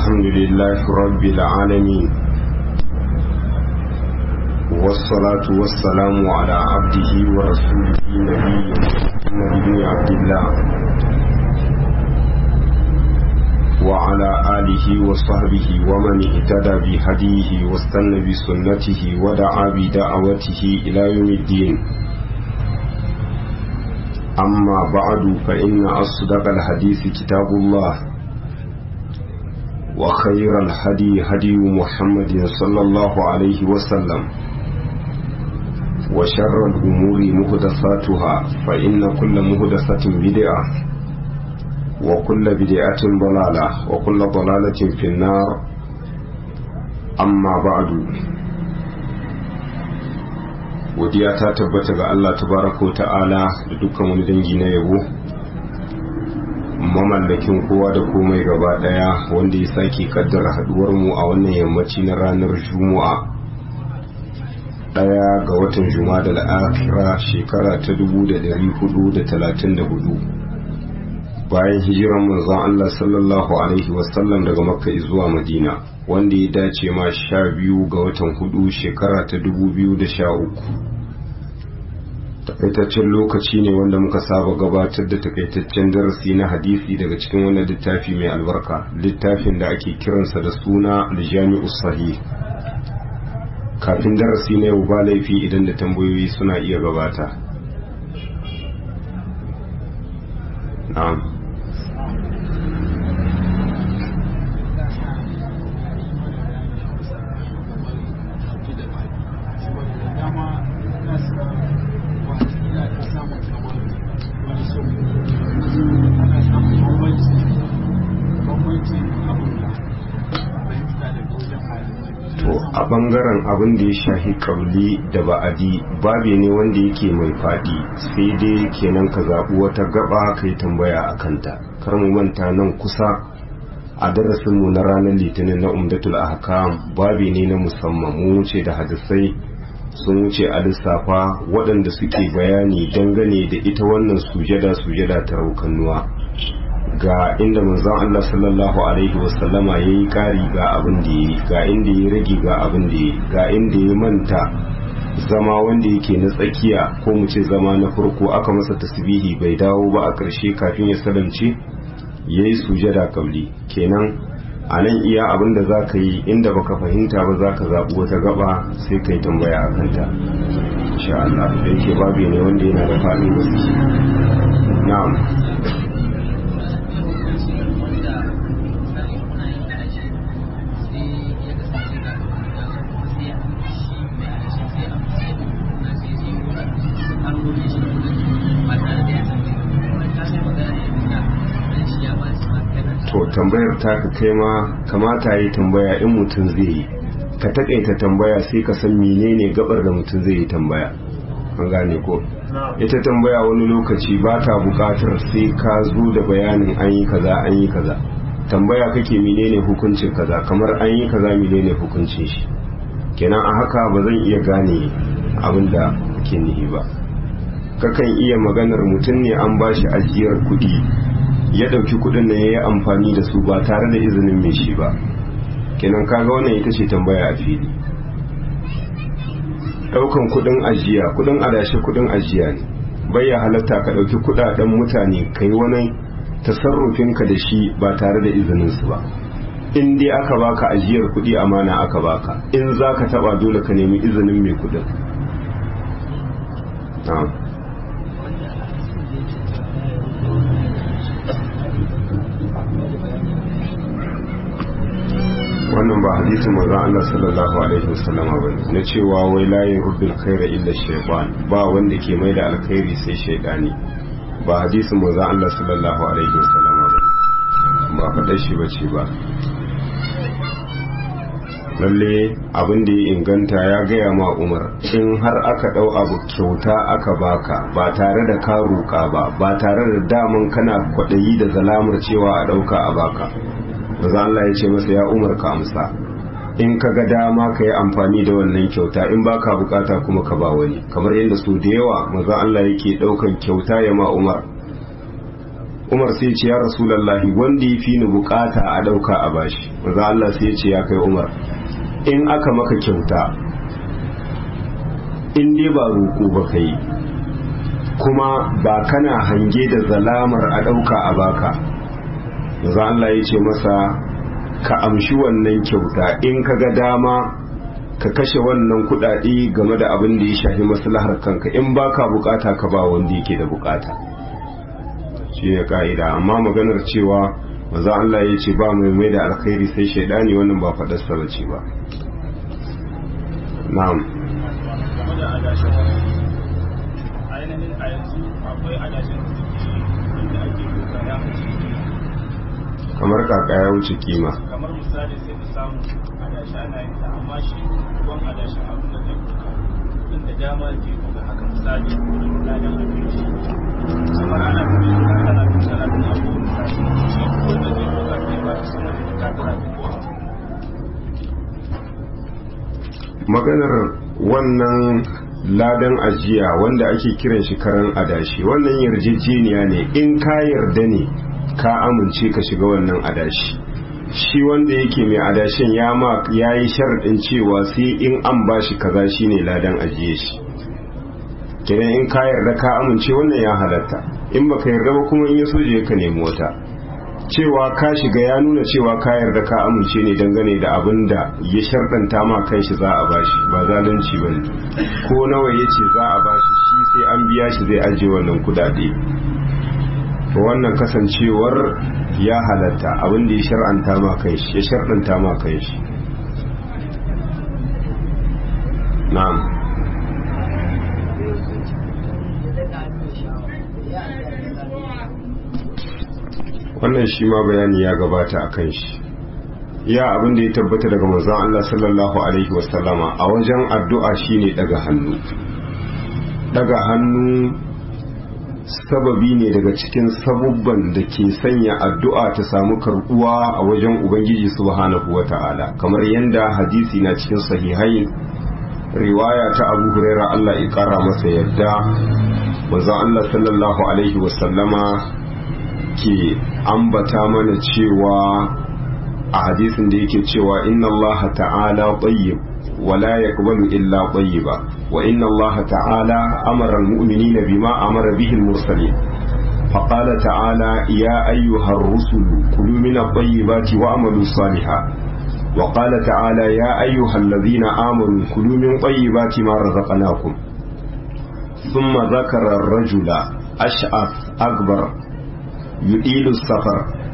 الحمد لله رب العالمين والصلاة والسلام على عبده ورسوله نبينا محمد بن عبد الله وعلى آله وصحبه ومن اهتدى بهديه واستنى بسنته ودعا بدعوته إلى يوم الدين. أما بعد فإن أصدق الحديث كتاب الله وخير الهدي هدي محمد صلى الله عليه وسلم وشر الأمور محدثاتها فإن كل محدثة بدعة وكل بدعة ضلالة وكل ضلالة في النار. أما بعد godiya ta tabbata ga Allah tabaraka wa ta'ala da dukkan wani dangi na yabo, mamallakin kowa da komai gaba daya, wanda ya sake kaddara haduwar mu a wannan yammaci na ranar Juma'a 1 ga watan Jumadal Akhira shekara ta 1434 bayan hijiran manzon Allah sallallahu alaihi wasallam daga Makka zuwa Madina, wanda ya dace ma 12 ga watan 4 shekara ta 2013. Takaitaccen lokaci ne wanda muka saba gabatar da takaitaccen darasi na hadisi daga cikin wannan littafi mai albarka, littafin da ake kiransa da suna Al-Jami'us Sahih. Kafin darasi na yau ba laifi idan da tambayoyi suna iya gabata. Na'am. A bangaren abin da ya shahi kauli da ba'adi babe ne wanda yake mai fadi, sai dai kenan ka zaɓi wata gaba ka yi tambaya a kanta. Kar mu manta nan kusa a darasinmu na ranar litinin na umdatul ahkam babe ne na musamman, mu wuce da hadisai sun wuce a lissafa waɗanda suke bayani dangane da ita wannan sujada ta raukannuwa, ga inda manzon Allah sallallahu alaihi wasallama yayi kari ga abin da yayi, ga inda ya rage ga abin da yayi, ga inda ya manta zama wanda yake na tsakiya ko mu ce zama na farko aka masa tasbihi bai dawo ba a ƙarshe kafin ya salamce yayi sujada kabli. Kenan a nan iya abin da zaka yi, inda baka fahimta ba zaka zaɓi wata gaba sai kai tambaya a kanta insha Allah, da yake babu ne wanda yana da faɗin gaske. Na'am. To tambayar ta ka kai ma kamata yi tambaya in mutum zai yi, ka takaita tambaya sai ka san menene gabar da mutum zai yi tambaya, an gane ko? Ita tambaya wani lokaci ba ta bukatar sai ka zo da bayanin an yi kaza an yi kaza. Tambaya kake menene hukuncin kaza, kamar an yi kaza menene hukuncin shi. Kenan a haka ba zan iya gane abin da kake nihi ba. Kakan iya maganar mutum ne an bashi ajiyar kuɗi, ya dauki kudin da yayi amfani da su ba tare da izinin mai shi ba, kenan kaga wannan ita ce tambaya a fili. Daukan kudin ajiya, kudin adashi kudin ajiya ne, bai ya halatta ka dauki kudaden mutane kai wani tasarrufin ka da shi ba tare da izinin su ba. In dai aka baka ajiyar kudi amana aka baka, in zaka taba dole ka nemi izinin mai kudin. Wannan ba hadisin manzon Allah sallallahu alaihi wasallam bane na cewa wai la yuhibbul khaira illa shaytan, ba wanda ke mai da alkhairi sai shaytani. Ba hadisin manzon Allah sallallahu alaihi wasallam bane, ba faɗa shi bace ba. Lalle abin da ya inganta ya gaya ma Umar, in har aka dau abu kyauta aka baka ba tare da ka roƙa ba tare da daman kana kwaɗayi da zalamar cewa a ɗauka a baka, maza Allah ya ce masa ya Umar ka amsa, in ka ga dama ka yi amfani da wannan kyauta, in baka bukata kuma ka ba wani. Kamar yadda su da yawa maza Allah yake daukan kyauta ya ma Umar, Umar sai ya ce ya rasulullahi wanda ya fi ni bukata a dauka a bashi. Manzo Allah sai ya ce ya kai Umar, in aka maka kyauta in dai ba roƙo ba kai kuma ba kana hange da zalamar a dauka a baka, manzo Allah ya ce masa ka amshi wannan kyauta, in ka ga dama ka kashe wannan kudade game da abin da ya shafi maslahar kanka, in baka bukata ka ba wanda yake da bukata. Shi ne ka'ida. Amma maganar cewa maza Allah ya ce ba mai mai da alkhairi sai shaidani, wannan ba faɗarsa ba ce ba. Na'am. Kamar kaka ya wuce kima. Kamar misali sai ka samu adashi ana yin ta, amma shi ruwan adashin abin da zai kuka inda dama ke kuka haka misali wurin ladan abinci kamar ana kuma ana kuma ana kuma abu misali shi wanda zai kuka kai ba su sama da kakara da kowa. Maganar wannan ladan ajiya wanda ake kiran shi karan adashi, wannan yarjejeniya ne, in ka yarda ne ka amince ka shiga wannan adashi. Shi wanda yake mai adashin ya yi sharaɗin cewa sai in an ba shi kaza shi ne ladan ajiye shi. Kenan in ka yarda ka amince wannan ya halatta, in baka yarda ba kuma in ya soje ka nemi wata. Cewa ka shiga ya nuna cewa ka yarda ka amince ne dangane da abin da ya sharɗanta ma kan shi za a bashi, ba zalunci ba ne. Ko nawa ya ce za a bashi shi sai an biya shi zai ajiye wannan kudade. To wannan kasancewar ya halatta abin da ya shar'anta ma kai shi, ya shar'anta ma kai shi. Na'am. Wannan shi ma bayani ya gabata a kan shi. Ya abin da ya tabbata daga manzon Allah sallallahu alaihi wasallama a wajen addu'a shine daga hannu. Daga hannu sababi ne daga cikin sabubban da ke sanya addu'a ta samu karbuwa a wajen Ubangiji subhanahu wa ta'ala, kamar yadda hadisi na cikin sahihai riwaya ta Abu Huraira Allah ya kara masa yadda manzon Allah sallallahu alaihi wasallama ke ambata mana cewa a hadisin da yake cewa inna Allah ta'ala tayyib ولا يقبل إلا طيبا وإن الله تعالى أمر المؤمنين بما أمر به المرسلين فقال تعالى يا أيها الرسل كلوا من الطيبات وأعملوا صالحا وقال تعالى يا أيها الذين آمنوا كلوا من طيبات ما رزقناكم ثم ذكر الرجل أشعث أكبر يطيل السفر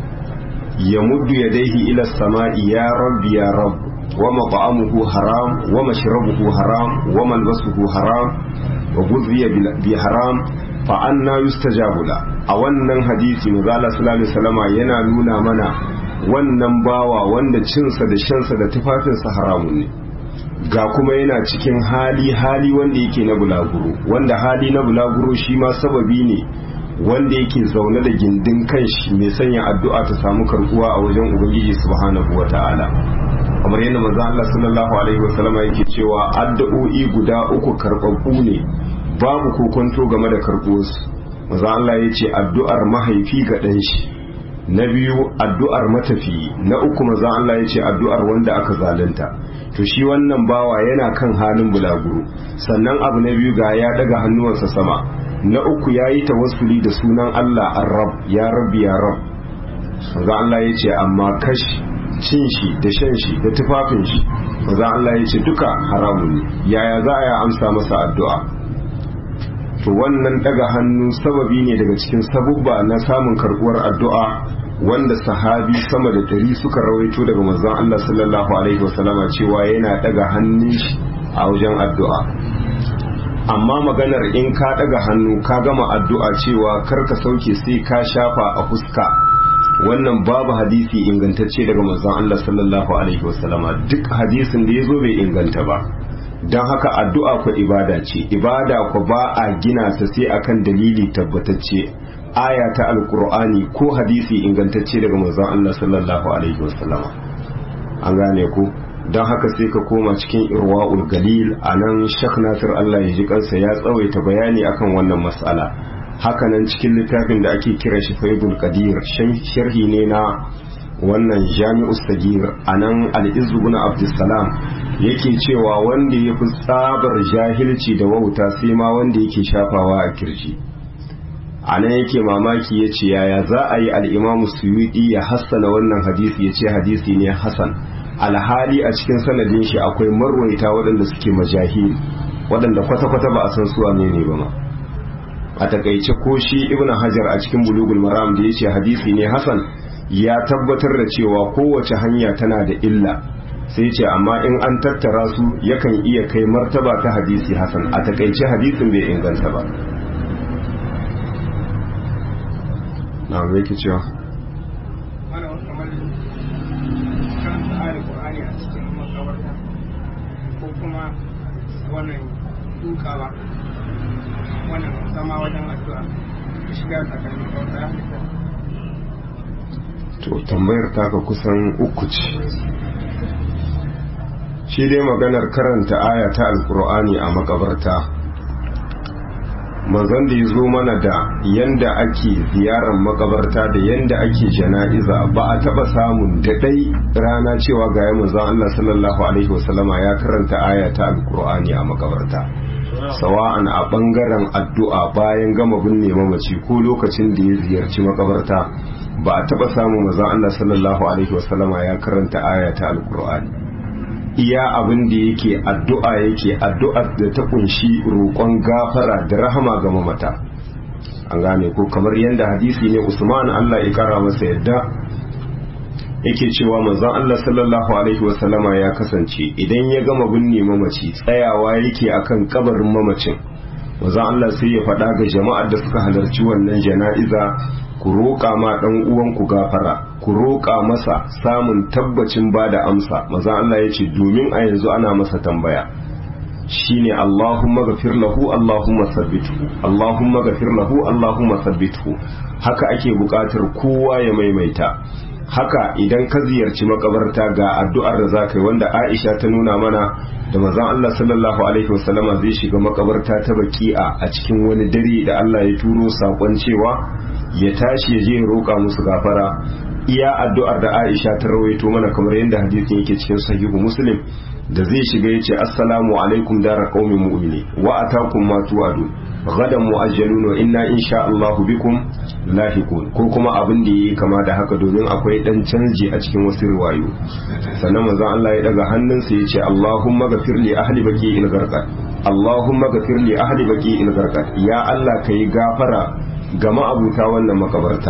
يمد يديه إلى السماء يا رب يا رب ومطعمه حرام ومشربه حرام وملبسه حرام وغذي بحرام فأنا يستجاب له. a wannan hadisi manzo sallallahu alaihi wasallama yana nuna mana wannan bawa wanda cinsa da shansa da tufafinsa haramun ne, ga kuma yana cikin hali wanda yake na bulaguro, wanda hali na bulaguro shi ma sababi ne wanda yake zaune da gindin kanshi mai sanya addu'a ta samu karbuwa a wajen Ubangiji subhanahu wata'ala. kamar yadda manzo Allah sallallahu alaihi wasallama yake cewa addu'o'i guda uku karbabbu ne, babu kokonto game da karbuwarsu. Manzo Allah ya ce addu'ar mahaifi ga ɗan shi, na biyu addu'ar matafiyi, na uku manzo Allah ya ce addu'ar wanda aka zalunta. To shi wannan bawa yana kan halin bulaguro, sannan abu na biyu ga ya daga hannuwansa sama, na uku ya yi tawassuli da sunan Allah ar-Rabb, ya Rabbi ya Rabb. Manzo Allah ya ce amma kashi cin shi da shan shi da tufafin shi manzo Allah ya ce duka haramun ne, yaya za a amsa masa addu'a? To wannan daga hannu sababi ne daga cikin sabubba na samun karbuwar addu'a, wanda sahabi sama da 100 suka rawaito daga manzon Allah sallallahu alaihi wasallama cewa yana daga hannun shi a wajen addu'a. Amma maganar in ka daga hannu ka gama addu'a cewa karka sauke sai ka shafa a fuska, wannan babu hadisi ingantacce daga manzon Allah sallallahu alaihi wasallama, duk hadisin da ya zo bai inganta ba. Don haka addu'a ku ibada ce, ibada ku ba a gina ta sai akan dalili tabbatacce, aya ta alkur'ani ko hadisi ingantacce daga manzon Allah sallallahu alaihi wasallama. An gane ku? Don haka sai ka koma cikin irwa'ul galil, a nan Sheikh Nasir Allah ya ji kansa ya tsawaita bayani akan wannan mas'ala. hakanan cikin littafin da ake kira shi Faidul Qadir sharhi ne na wannan Jami'us Sagir anan al-Izz ibn Abdussalam yake cewa wanda ya fi tsabar jahilci da wauta sai ma wanda yake shafawa a kirji. Anan yake mamaki ya ce yaya za a yi al-Imam Suyuti ya hassana wannan hadisi ya ce hadisi ne hasan, alhali a cikin sanadin shi akwai marwaita waɗanda suke majahil, waɗanda kwata-kwata ba a san su ne ba ma. A takaice ko shi Ibn Hajar a cikin Bulugul Maram da ya ce hadisi ne hasan, ya tabbatar da cewa kowace hanya tana da illa, sai ce amma in an tattara su yakan iya kai martaba ta hadisi hasan. A takaice hadisin bai inganta ba. na mai ke cewa mana wasu kamar karanta ayar Qur'ani a cikin makabarta ko kuma wannan dukawa wannan zama wajen addu'a shiga tsakanin makabarta. to tambayar taka kusan uku ce. Shi dai maganar karanta aya ta alkur'ani a makabarta, manzon da ya zo mana da yanda ake ziyarar makabarta da yanda ake jana'iza ba a taba samun daɗai rana cewa ga manzon Allah sallallahu alaihi wasallama ya karanta aya ta alkur'ani a makabarta, sawa'an a bangaren addu'a bayan gama binne mamaci ko lokacin da ya ziyarci makabarta, ba a taba samun manzon Allah sallallahu alaihi wasallama ya karanta aya ta alkur'ani. Iya abin da yake addu'ar da ta kunshi roƙon gafara da rahama ga mamata, an gane ko kamar yadda hadisi ne Usman Allah ya kara masa yadda yake cewa manzon Allah sallallahu alaihi wasallama ya kasance idan ya gama binne mamaci tsayawa yake akan kabarin mamacin, manzon Allah sai ya faɗa ga jama'ar da suka halarci wannan jana'iza, ku roƙa ma ɗan uwanku gafara, ku roƙa masa samun tabbacin ba da amsa. Maza Allah ya ce domin a yanzu ana masa tambaya shine Allahumma ghafir lahu Allahumma sabbithu, Allahumma ghafir lahu Allahumma sabbithu. Haka ake buƙatar kowa ya maimaita. Haka idan ka ziyarci makabarta ga addu'ar da zaka yi, wanda Aisha ta nuna mana da manzon Allah sallallahu alaihi wasallama zai shiga makabarta ta Baqi'a a cikin wani dare da Allah ya turo sakon cewa ya tashi ya je ya roƙa musu gafara. Iya addu'ar da Aisha ta rawaito mana kamar yadda hadisin yake cikin sahihu Muslim, da zai shiga yace assalamu alaikum dara qaumin mu'mini wa atakum ma tu'adu gadan mu'ajjalun wa inna insha Allahu bikum lahiqun, ko kuma abin da yayi kama da haka, domin akwai dan canji a cikin wasu riwayo. Sannan manzon Allah ya daga hannunsa yace Allahumma ghafir li ahli baqi'il gharqad, Allahumma ghafir li ahli baqi'il gharqad, ya Allah kai gafara ga ma'abuta wannan makabarta.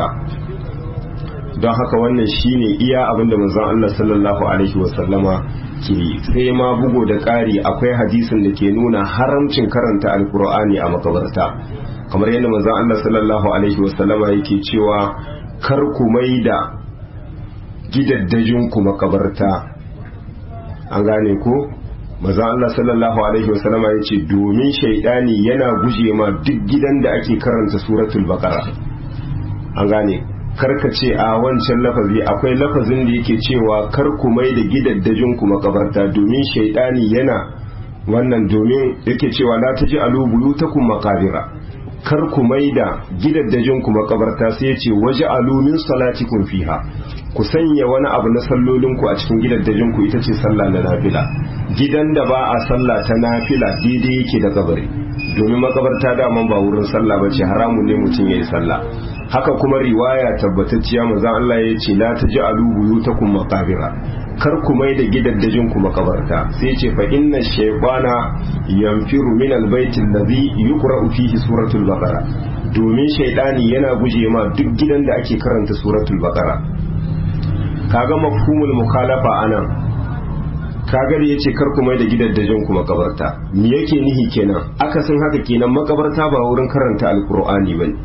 Don haka wannan shine iya abinda manzon Allah sallallahu alaihi wasallama ke yi. Sai ma bugo da ƙari akwai hadisin da ke nuna haramcin karanta alkur'ani a makabarta, kamar yadda manzon Allah sallallahu alaihi wasallama yake cewa kar ku maida gidaddajin ku makabarta, an gane ko. Manzon Allah sallallahu alaihi wasallama yace domin shaidani yana guje ma duk gidan da ake karanta suratul baqara, an gane. Karka ce a wancan lafazi akwai lafazin da yake cewa kar ku mai da gidaddajin ku makabarta, domin shaidani yana wannan, domin yake cewa la taj'alu buyutakum maqabira, kar ku mai da gidaddajin ku makabarta, sai yace waj'alu min salatikum fiha, ku sanya wani abu na sallolin ku a cikin gidaddajin ku, ita ce sallah na nafila. Gidan da ba a sallah ta nafila daidai yake da kabari, domin makabarta daman ba wurin sallah bace, haramun ne mutum yayi sallah. Haka kuma riwaya tabbatacciya manzon Allah ya ce la taj'alu buyutakum maqabira, kar ku mai da gidaddajin ku makabarta, sai ce fa inna shaytana yanfiru min albayti alladhi yuqra'u fihi suratul baqara, domin shaytani yana guje ma duk gidan da ake karanta suratul baqara. Kaga mafhumul mukhalafa anan, kaga da yace kar ku mai da gidaddajin ku makabarta, me yake nihi kenan? Akasin haka kenan makabarta ba wurin karanta alqur'ani bane,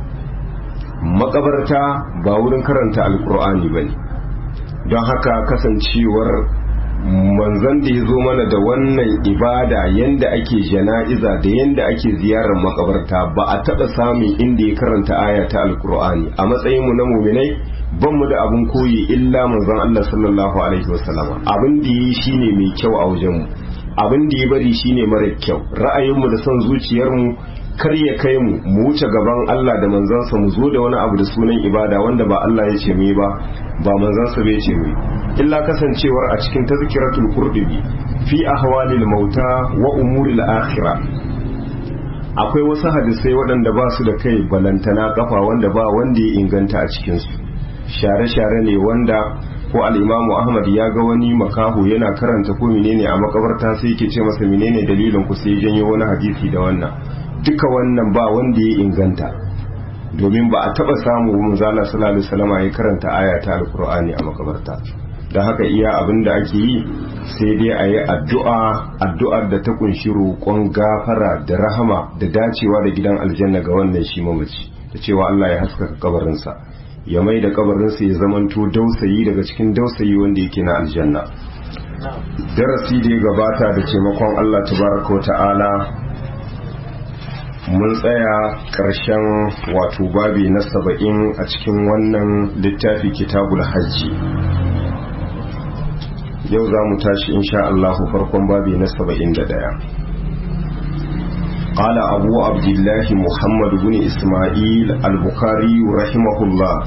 makabarta ba wurin karanta alkur'ani bane. Don haka kasancewar manzon da ya zo mana da wannan ibada yanda ake jana'iza da yanda ake ziyarar makabarta, ba a taɓa samun inda ya karanta aya ta alkur'ani. A matsayin mu na muminai ban mu da abin koyi illa manzon Allah sallallahu alaihi wasallama. Abin da yi shine mai kyau a wajen mu, abin da ya bari shine mara kyau. Ra'ayin mu da son zuciyar mu kar ya kai mu wuce gaban Allah da manzansa mu zo da wani abu da sunan ibada wanda ba Allah ya ce mu ba ba manzansa bai ce mu illa kasancewar a cikin tazkiratul qurtubi fi ahwalil mauta wa umuril akhirah akwai wasu hadisai waɗanda ba su da kai balantana kafa wanda ba wanda ya inganta a cikinsu share-share ne wanda ko al'imamu ahmad ya ga wani makaho yana karanta ko menene a makabarta sai yake ce masa menene dalilin ku sai janyo wani hadisi da wannan duka wannan ba wanda ya inganta domin ba a taba samu manzala sallallahu alaihi wasallam ya karanta aya ta alqur'ani a makabarta da haka iya abin da ake yi sai dai a yi addu'ar da ta kunshi roƙon gafara da rahama da dacewa da gidan aljanna ga wannan shi mamaci da cewa Allah ya haskaka kabarinsa ya mai da kabarinsa ya zamanto dausayi daga cikin dausayi wanda yake na aljanna. Darasi da ya gabata da taimakon Allah tabaraka wa ta'ala mun tsaya ƙarshen wato babi na 70 a cikin wannan littafi kitabul hajji. Yau za mu tashi insha Allah farkon babi na 71. قال أبو عبد الله محمد بن إسماعيل البخاري رحمه الله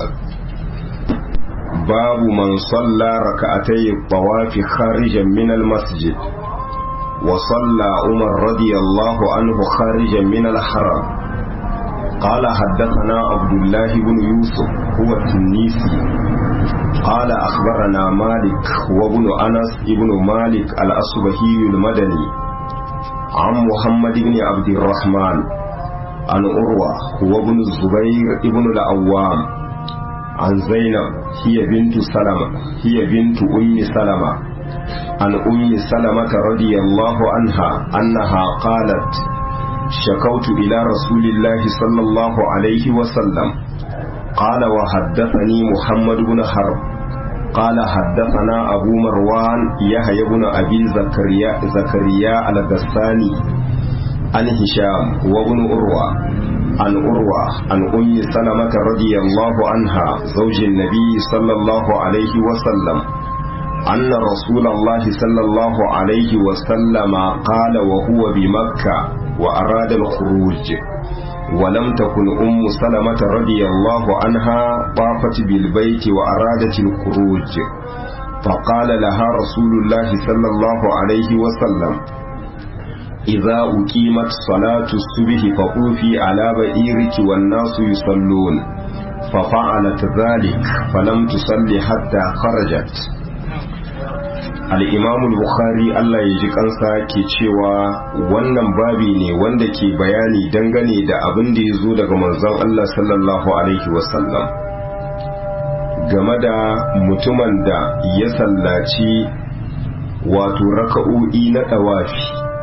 باب من صلى ركعتي الطواف خارجا من المسجد وصلى عمر رضي الله عنه خارجا من الحرم قال حدثنا عبد الله بن يوسف هو التنيسي قال أخبرنا مالك وابن أنس ابن مالك الأصبهي المدني عن محمد بن عبد الرحمن عن أروى هو ابن الزبير ابن العوام عن زينب هي بنت أم سلمة عن أم سلمة رضي الله عنها أنها قالت شكوت إلى رسول الله صلى الله عليه وسلم قال وحدثني محمد بن حرب قال حدثنا أبو مروان يحيى بن أبي زكريا الغساني عن هشام وابن أروى عن أم سلمة رضي الله عنها زوج النبي صلى الله عليه وسلم أن رسول الله صلى الله عليه وسلم قال وهو بمكة وأراد الخروج ولم تكن أم سلمة رضي الله عنها طافت بالبيت وأرادت الخروج فقال لها رسول الله صلى الله عليه وسلم إذا أقيمت صلاة الصبح فطوفي على بئيرك والناس يصلون ففعلت ذلك فلم تصلي حتى خرجت. al'imamu Bukhari Allah ya ji kansa ke cewa wannan babi ne wanda ke bayani dangane da abin da ya zo daga manzon Allah sallallahu Alaihi wasallam game da mutumin da ya sallaci wato raka'o'i na ɗawafi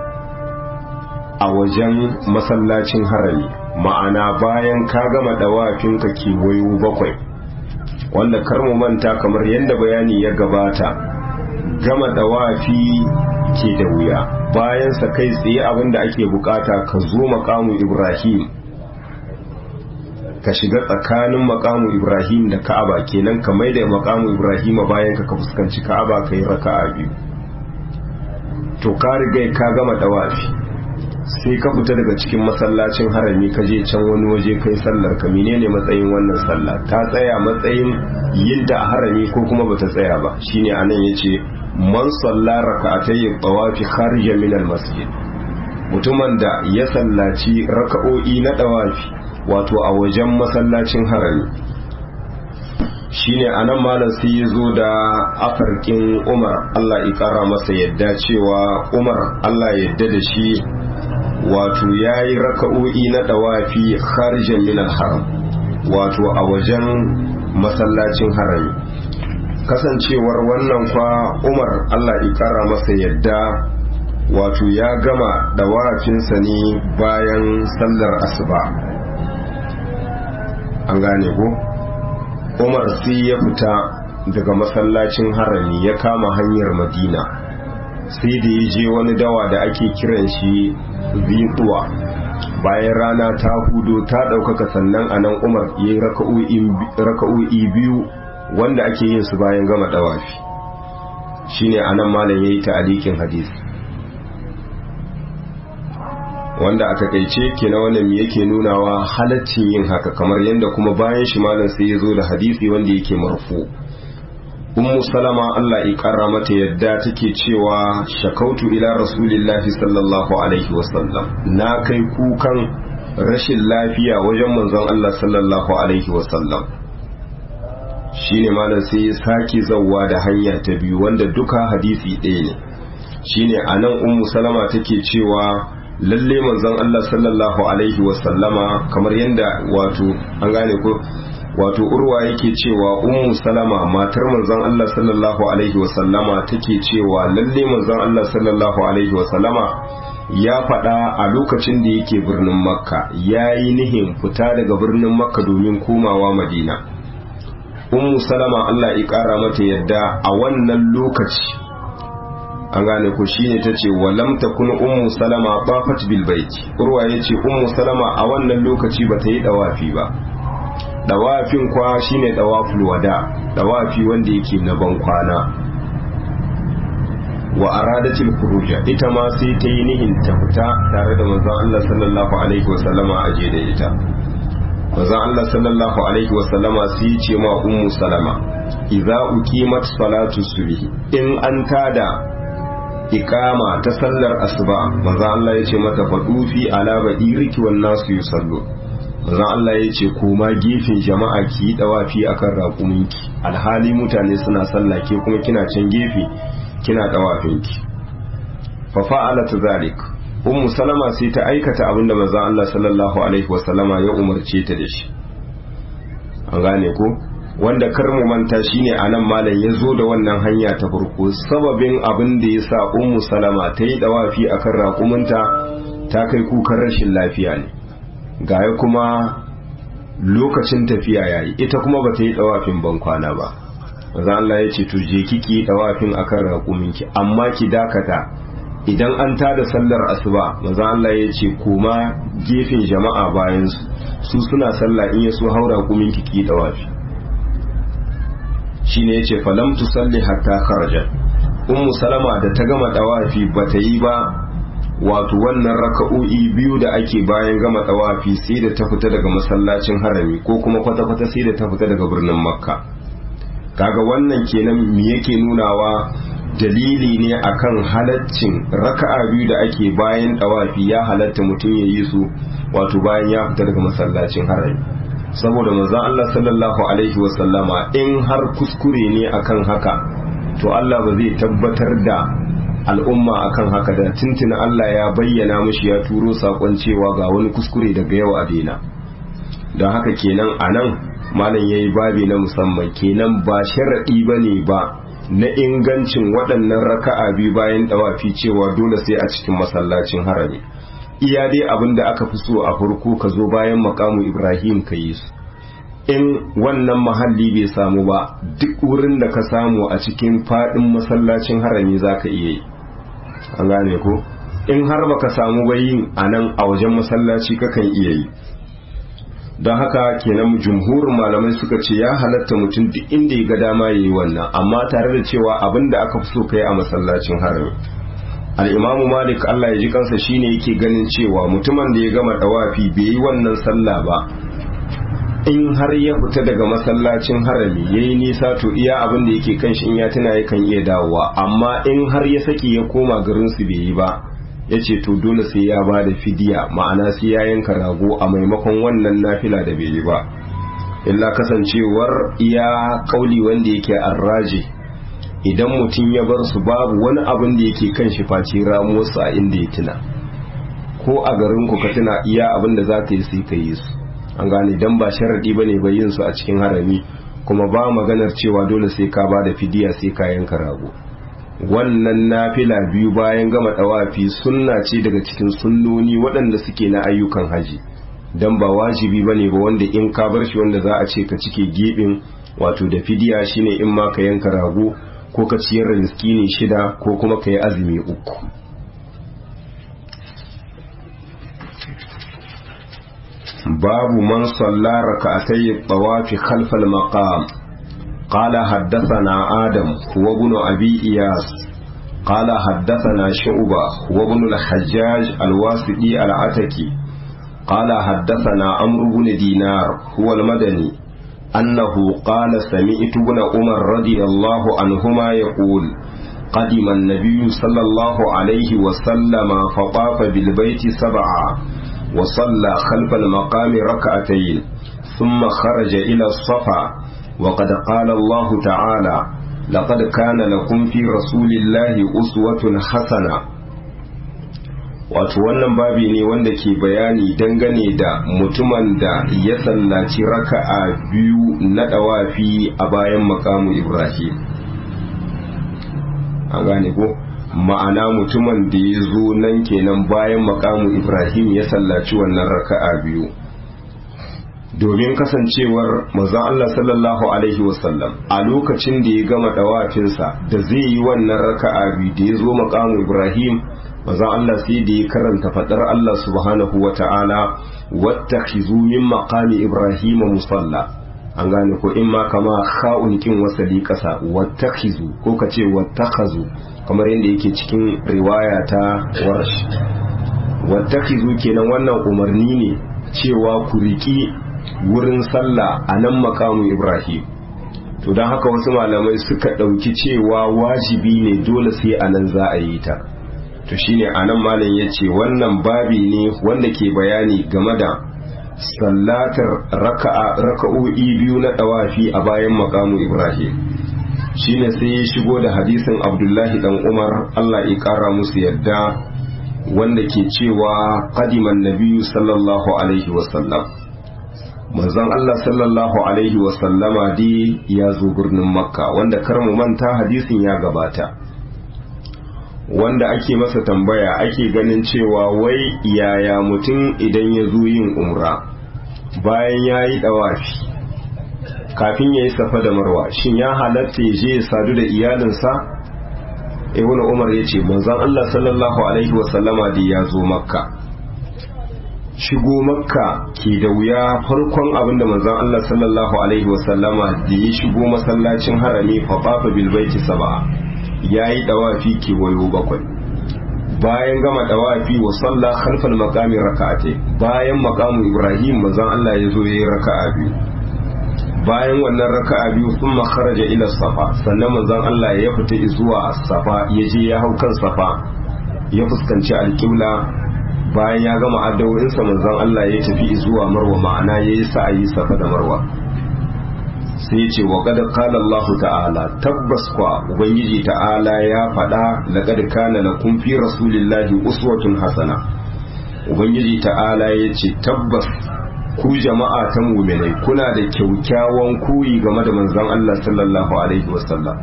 a wajen masallacin harami ma'ana bayan ka gama ɗawafinka kewayo 7 wanda karmu manta kamar yadda bayani ya gabata gama dawafi ke da wuya bayan sa kai tsaye abinda ake bukata ka zo makamu Ibrahim ka shiga tsakanin makamu Ibrahim da Ka'aba kenan ka maida makamu Ibrahim bayan ka fuskanci Ka'aba kai raka'a biyu to ka riga ka gama dawafi sai ka fita daga cikin masallacin harami ka je can wani waje kai sallar ka menene matsayin wannan sallah ta tsaya matsayin yin da a harami ko kuma bata tsaya ba shine anan yace man salla raka'atay tawafi kharija min al-masjid mutumin da ya sallaci raka'o'i na tawafi wato a wajen masallacin harami shine anan malam sai ya zo da afarkin Umar Allah ya kara masa yadda cewa Umar Allah ya yadda da shi wato yayi raka'o'i na tawafi kharijan min al-haram wato a wajen masallacin harami kasancewar wannan kwa Umar Allah ya kara masa yadda wato ya gama dawafinsa ne bayan sallar asuba an gane ko Umar sai ya fita daga masallacin harami ya kama hanyar Madina sai da ya je wani dawa da ake kiran shi Zintuwa bayan rana ta hudo ta ɗaukaka sannan anan Umar ya yi raka'o'i biyu wanda ake yin su bayan gama dawafi shine anan malam yayi ta'alikin hadisi wanda a takaice kenan wannan me yake nunawa halaccin yin haka, kamar yadda kuma bayan shi malam sai ya zo da hadisi wanda yake marfu. Ummu Salama Allah ya karra mata yadda take cewa shakautu ila rasulillahi sallallahu alaihi wasallam, na kai kukan rashin lafiya wajen manzon Allah sallallahu alaihi wasallam. Shine malam sai ya sake zawwa da hanya ta biyu wanda duka hadisi ɗaya ne. Shine anan Ummu Salama take cewa lalle manzon Allah sallallahu alaihi wasallama, kamar yadda wato an gane ko wato urwa yake cewa Ummu Salama matar manzon Allah sallallahu alaihi wasallama take cewa lalle manzon Allah sallallahu alaihi wasallama ya faɗa a lokacin da yake birnin Makka, yayi nihin fita daga birnin Makka domin komawa Madina. Ummu Salama Allah ya ƙara mata yadda a wannan lokaci an gane ko shine tace walam takun Ummu Salama tafat bil bait. Urwa yace Ummu Salama a wannan lokaci bata yi dawafi ba. Dawafin kwa shine dawaful wada, dawafi wanda yake na ban kwana. Wa aradatil khuruja, ita ma sai ta yi nihin ta fita tare da manzon Allah sallallahu alaihi wasallama aje da ita. Manzon Allah sallallahu alaihi wasallama sai ya ce ma Ummu Salama, idza uqimat salatu subhi, in an tada iqama ta sallar asuba, manzon Allah ya ce mata fadufi ala badiriki wan nasu yusallu. Manzon Allah ya ce koma gefen jama'a ki yi dawafi akan raƙuminki, alhali mutane suna sallah ke kuma kina can gefe kina dawafinki. Fa fa'alat zalik, Ummu Salama sai ta aikata abinda manzon Allah sallallahu alaihi wasallama ya umarce ta da shi. An gane ko wanda kar mu manta shine anan malam ya zo da wannan hanya ta farko, sababin abin da yasa Ummu Salama ta yi dawafi akan raƙuminta ta kai kukan rashin lafiya ne. Gaya kuma lokacin tafiya yayi, ita kuma bata yi dawafin bankwana ba. Manzo Allah ya ce to je kiki dawafin akan raƙuminki, amma ki dakata idan an tada sallar asuba. Manzo Allah ya ce koma gefen jama'a bayan su suna sallah, in yaso haura raƙuminki ki dawafi. Shine yace falam tusalli hatta kharajat. Ummu Salama da ta gama dawafi bata yi ba wato wannan raka'o'i biyu da ake bayan gama tawafi, sai da ta fita daga masallacin harami, ko kuma kwata-kwata sai da ta fita daga birnin Makka. Kaga wannan kenan me yake nunawa? Dalili ne akan halaccin raka'a biyu da ake bayan tawafi, ya halatta mutum ya yi su wato bayan ya fita daga masallacin harami, saboda manzon Allah sallallahu alaihi wasallama in har kuskure ne akan haka, to Allah ba zai tabbatar da al'umma akan haka da tuntuna Allah ya bayyana mushi, ya turo sakon cewa ga wani kuskure daga yau a daina. Don haka kenan anan malam yayi babi na musamman, kenan ba sharadi bane ba na ingancin waɗannan raka'a biyu bayan dawafi cewa dole sai a cikin masallacin harami. Iya dai abin da aka fi so a farko ka zo bayan makamu Ibrahim ka yi su. In wannan mahalli bai samu ba, duk wurin da ka samu a cikin faɗin masallacin harami za ka iya yi. An gane ko? In har baka samu bayin a nan a wajen masallaci kakan iya yi. Don haka kenan jumhurin malamai suka ce ya halatta mutum duk inda ya ga dama yayi wannan, amma tare da cewa abin da aka fi so kai a masallacin harami. Al-Imamu Malik Allah ya ji kansa shine yake ganin cewa mutumin da ya gama dawafi bai yi wannan sallah ba, in har ya fita daga masallacin harami yayi nisa, to iya abin da yake kan shi in ya tuna yakan iya dawowa, amma in har ya saki ya koma garin su bai yi ba, yace to dole sai ya bada fidiya, ma'ana sai ya yanka rago a maimakon wannan nafila da bai yi ba. Illa kasancewar iya kauli wanda yake arraji, idan mutum ya bar su babu wani abin da yake kan shi face ramuwarsu a inda ya tuna, ko a garin ku ka tuna iya abin da za ka yi sai ka yi su. An gane, dan ba sharadi bane ba yin su a cikin harami, kuma ba maganar cewa dole sai ka bada fidiya sai ka yanka rago. Wannan nafila biyu bayan gama dawafi sunna ce daga cikin sunnoni waɗanda suke na ayyukan haji, dan ba wajibi bane ba wanda in ka bar shi wanda za a ce ka cike gibin wato da fidiya, shine in ma ka yanka rago ko ka ciyar da miskini 6 ko kuma ka yi azumi 3. babu man salla rak'atay tawafi khalfal maqam. قال حدثنا آدم هو ابن أبي إياس قال حدثنا شعبة وابن الحجاج الواسطي العتكي قال حدثنا عمرو بن دينار هو المدني أنه قال سمعت ابن عمر رضي الله عنهما يقول قدم النبي صلى الله عليه وسلم فطاف بالبيت 7 وصلى خلف المقام ركعتين ثم خرج إلى الصفا وقد قال الله تعالى لقد كان لكم في رسول الله أسوة حسنة. wato wannan babi ne wanda ke bayani dangane da mutumin da ya sallaci raka'a 2 na dawafi a bayan makamu Ibrahim. a gane ko ma'ana mutumin da ya zo nan kenan bayan makamu Ibrahim ya sallaci wannan raka'a 2 domin kasancewar manzon Allah sallallahu alaihi wasallam a lokacin da ya gama dawafinsa da zai yi wannan raka'a 2 da ya zo makamu Ibrahim manzon Allah sai da ya karanta fadar Allah subhanahu wata'ala wattakhizu min maqami Ibrahim musalla. an gane ko in ma kama kha'un kin wasali kasa wattakhizu ko kace wattakhazu kamar yadda yake cikin riwaya ta Warsh. wattakhizu kenan wannan umarni ne cewa ku riki wurin sallah a nan makamu Ibrahim. to don haka wasu malamai suka ɗauki cewa wajibi ne dole sai a nan za a yi ta. to shine a nan malam ya ce wannan babi ne wanda ke bayani game da sallatar raka'o'i 2 na ɗawafi a bayan makamu Ibrahim. shine sai ya shigo da hadisin Abdullahi dan Umar Allah ya ƙara musu yadda wanda ke cewa qadiman nabiyyu sallallahu alaihi wasallam. manzon Allah sallallahu alaihi wasallama dai ya zo birnin Makka, wanda kar mu manta hadisin ya gabata, wanda ake masa tambaya ake ganin cewa wai yaya mutum idan ya zo yin umra bayan ya yi dawafi kafin ya yi safa da marwa, shin ya halatta ya je ya sadu da iyalinsa? ibn Umar ya ce manzon Allah sallallahu alaihi wasallama dai ya zo Makka. shigo Makka ke da wuya. Farkon abinda manzon Allah sallallahu alaihi wasallama da ya shigo masallacin harami fa fafa bil baiti 7 yayi dawafi kewayo 7. bayan gama dawafi wa salla khalfal maqami rak'atayn, bayan maqamu Ibrahim manzon Allah ya zo yayi raka'a 2. bayan wannan raka'a 2 thumma kharaja ila safa, sannan manzon Allah ya fita zuwa safa, ya je ya hau kan safa ya fuskanci alqibla. bayan ya gama addu'o'insa manzon Allah ya tafi zuwa marwa, ma'ana yayi sa'ayi safa da marwa. sai ya ce wa qad qala Allah ta'ala, tabbas kwa ubangiji ta'ala ya faɗa laqad kana lakum fi rasulillahi uswatun hasana. ubangiji ta'ala ya ce tabbas ku jama'a ta mu'minai kuna da kyaukyawan koyi game da manzon Allah sallallahu alaihi wasallam.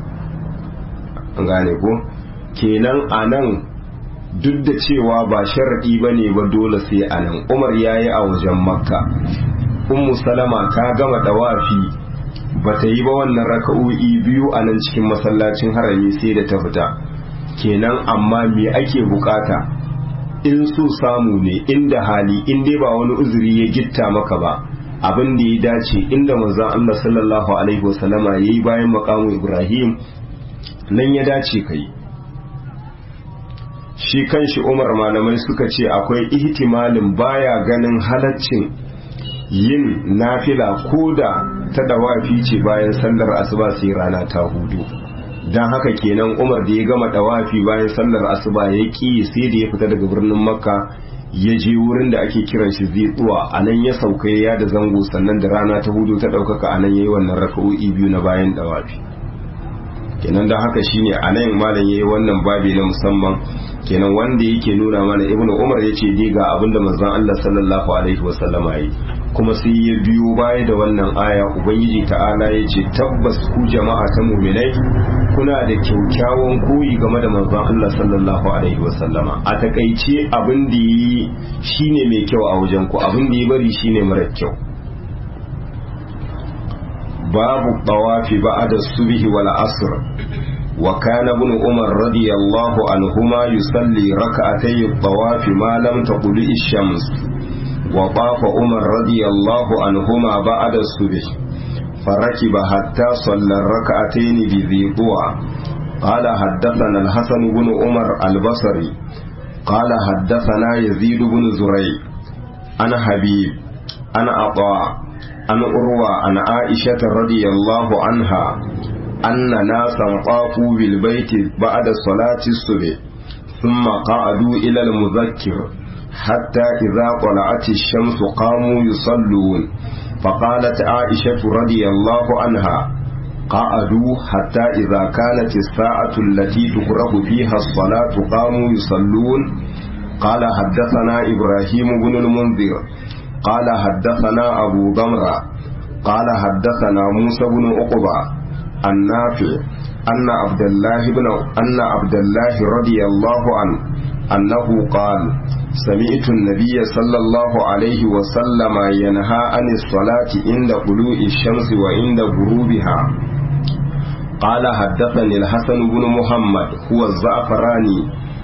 an gane ko kenan anan duk da cewa ba sharadi bane ba dole sai anan. Umar yayi a wajen Makka, Ummu Salama ta gama dawafi bata yi ba wannan raka'o'i 2 a nan cikin masallacin harami sai da ta fita. kenan amma me ake bukata in so samu ne, inda hali, in dai ba wani uzuri ya gitta maka ba, abin da ya dace inda manzon Allah sallallahu alaihi wasallama yayi bayan maqamu Ibrahim nan ya dace kai. shi kanshi Umar malamai suka ce akwai ihtimalin baya ganin halaccin yin nafila koda ta dawafi ce bayan sallar asuba sai rana ta hudu. dan haka kenan Umar da ya gama dawafi bayan sallar asuba ya ki sai da ya fita daga birnin Makka ya je wurin da ake kiran shi Zituwa, anan ya sauka ya da zango, sannan da rana ta hudu ta daukaka anan yayi wannan raka'o'i 2 na bayan dawafi. kenan da haka shine anan malam yayi wannan babi na musamman, kenan wanda yake nuna mana Ibn Umar yace dai ga abinda manzon Allah sallallahu alaihi wasallama yi, kuma sai ya biyo baya da wannan aya. ubangiji ta'ala yace tabbas ku jama'a ta mu'minai kuna da kyaukyawan koyi game da manzon Allah sallallahu alaihi wasallama. a takaice abin da yi shine mai kyau a wajen ku, abin da ya bari shine mara kyau. babu tawafi ba'da subhi wal asr. wa kana ibn Umar radiyallahu anhuma yusalli rak'atay at-tawaf ma lam taqul ash-shams. wa tafa Umar radiyallahu anhuma ba'da subhi farakiba hatta salla rak'atayn bi dhituwa قال حدثنا الحسن بن عمر البصري قال حدثنا يزيد بن زريع عن حبيب عن عطاء عن أروى عن عائشة رضي الله عنها أن ناسا طافوا بالبيت بعد صلاة الصبح ثم قعدوا إلى المذكر حتى إذا طلعت الشمس قاموا يصلون فقالت عائشة رضي الله عنها قعدوا حتى إذا كانت الساعة التي تكره فيها الصلاة قاموا يصلون. قال حدثنا إبراهيم بن المنذر قال حدثنا أبو ضمرة قال حدثنا موسى بن عقبة النافع أن عبد الله رضي الله عنه أنه قال سمعت النبي صلى الله عليه وسلم ينهى عن الصلاة عند طلوع الشمس وعند غروبها. قال حدثني الحسن بن محمد هو الزعفراني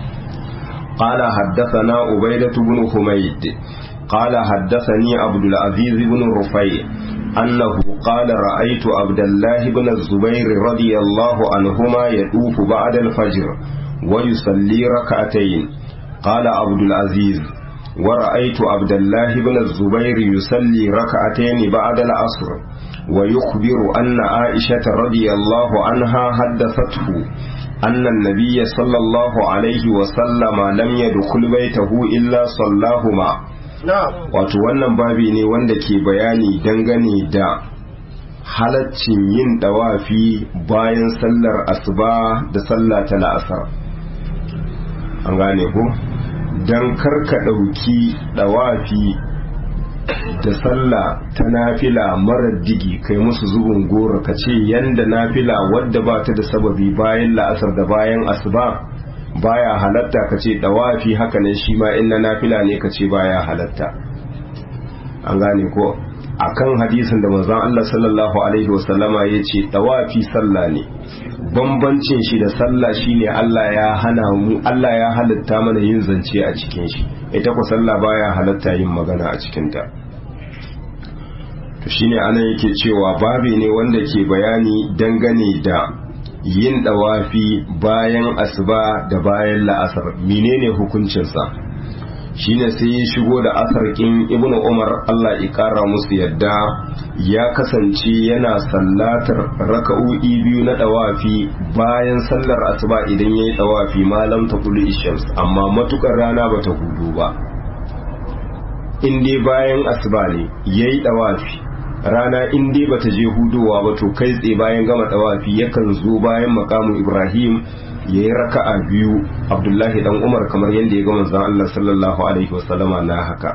قال حدثنا عبيدة بن حميد قال حدثني عبد العزيز بن رفيع أنه قال رأيت عبد الله بن الزبير رضي الله عنهما يطوف بعد الفجر ويصلي ركعتين. قال عبد العزيز ورأيت عبد الله بن الزبير يصلي ركعتين بعد العصر ويخبر أن عائشة رضي الله عنها حدثته أن النبي صلى الله عليه وسلم لم يدخل بيته إلا صلاهما. wato wannan babi ne wanda ke bayani dangane da halaccin yin dawafi bayan sallar asuba da sallah ta la'asar. An gane ko don karka ɗauki dawafi da sallah ta nafila marar digi kai musu zubin goro ka ce yanda nafila wadda ba ta da sababi bayan la'asar da bayan asuba baya halatta ka ce dawafi haka ne shi ma in na nafila ne ka ce baya halatta. An gane ko akan hadisin da manzon Allah sallallahu alaihi wasallama ya ce dawafi sallah ne, bambancin shi da sallah shine Allah ya halatta mana yin zance a cikin shi, ita ko sallah baya halatta yin magana a cikin ta. To shine anan yake cewa babi ne wanda ke bayani dangane da yin dawafi bayan asuba da bayan la'asar menene hukuncinsa. Shine sai ya shigo da asarkin ibnu umar Allah ya kara musu yadda ya kasance yana sallatar raka'o'i biyu na dawafi bayan sallar asuba idan yayi dawafi malam ta kullu ishams, amma matukar rana bata hudu ba. In dai bayan asuba ne yayi dawafi rana in dai bata je hudowa ba to kai tsaye bayan gama dawafi yakan zo bayan makamu Ibrahim yayi raka'a biyu. Abdullahi dan Umar kamar yadda ya ga manzon Allah sallallahu alaihi wasallama na haka.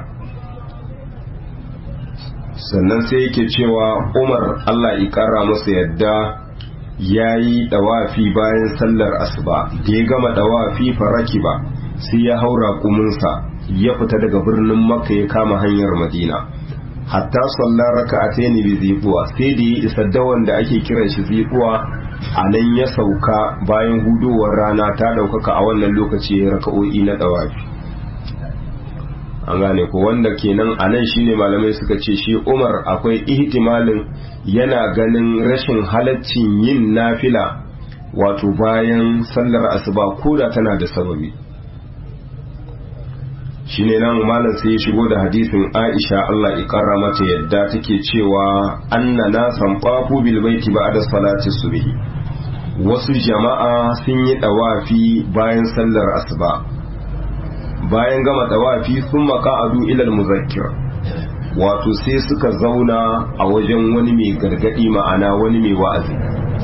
Sannan sai yake cewa Umar Allah ya kara masa yadda yayi dawafi bayan sallar asuba, da ya gama dawafi faraki ba sai ya haura kuminsa ya fita daga birnin Makka ya kama hanyar Madina. Hatta sallar raka'atayn bi ziquwa, sai da ya isa dawan da ake kiran shi ziquwa, a nan ya sauka bayan hudowar rana ta daukaka. A wannan lokaci ya raka'o'i na dawafi. An gane ko wanda kenan a nan shine malamai suka ce shi Umar akwai ihtimalin yana ganin rashin halaccin yin nafila wato bayan sallar asuba koda tana da sababi. Shine nan malam sai ya shigo da hadisin Aisha Allah ya kara mata yadda take cewa anna nasan qafu bil baiti ba'da salati subhi, wasu jama'a sun yi dawafi bayan sallar asuba, bayan gama dawafi sun maka'adu ila al-muzakkir, wato sai suka zauna a wajen wani mai gargadi, ma'ana wani mai wa'azi.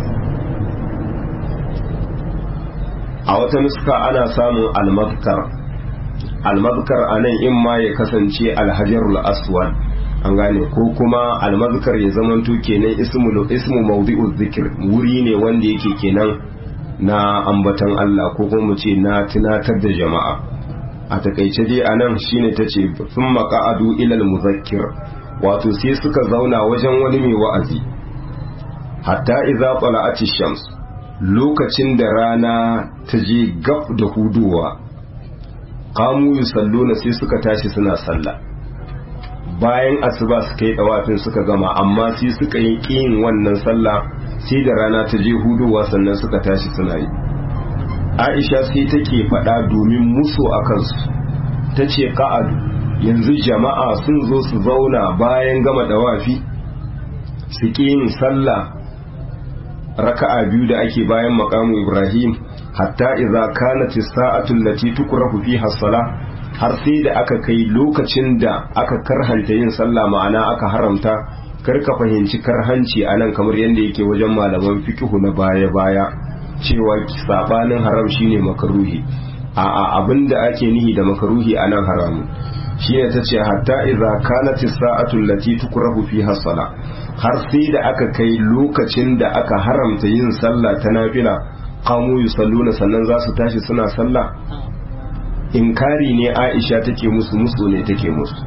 A wata nuska ana samun al-mazkar anan in ma ya kasance alhajarul aswad, an gane, ko kuma almazkar ya zamanto kenan ismu mawdi'uz zikr, wuri ne wanda yake kenan na ambatan Allah ko kuma mu ce na tunatar da jama'a. A takaice dai anan shine tace thumma qa'adu ila almuzakkir, wato sai suka zauna wajen wani mai wa'azi. Hatta idza tala'ati shams, lokacin da rana ta je gab da hudowa, qamu yusalluna, sai suka tashi suna sallah. bayan asuba suka yi dawafin suka gama, amma sai suka yi kin wannan sallah sai da rana ta je hudowa sannan suka tashi suna yi. Aisha sai take faɗa domin musu a kansu, ta ce ka'adu, yanzu jama'a sun zo su zauna bayan gama dawafi su ƙi yin sallah raka'a biyu da ake bayan maqamu Ibrahim hatta idza kanat as-sa'atu allati tukrahu fiha as-salah, har sai da aka kai lokacin da aka karhanta yin sallah, ma'ana aka haramta. Karka fahimci karhanci anan kamar yadda yake wajen malaman fiqh na baya-baya cewa sabanin haram shine makaruhi. A'a, abinda ake nihi da makaruhi anan haramun shine tace hatta idza kanat as-sa'atu allati tukrahu fiha as-salah, har sai da aka kai lokacin da aka haramta yin sallah ta nafila, qamu yusalluna, sannan za su tashi suna sallah. Inkari ne Aisha take musu ne take musu.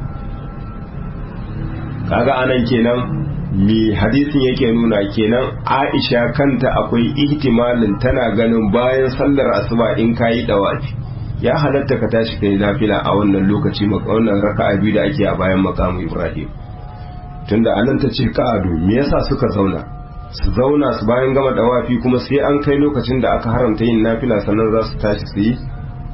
Kaga anan kenan mi hadisin yake nuna kenan Aisha kanta akwai ihtimalin tana ganin bayan sallar asuba in kayi dawafi ya halatta ka tashi kai nafila a wannan lokaci, wannan raka'a biyu da ake a bayan maqamu Ibrahim. Tunda anan ta ce ka'adu, me yasa suka zauna su bayan gama dawafi kuma sai an kai lokacin da aka haramta yin nafila sannan za su tashi su yi.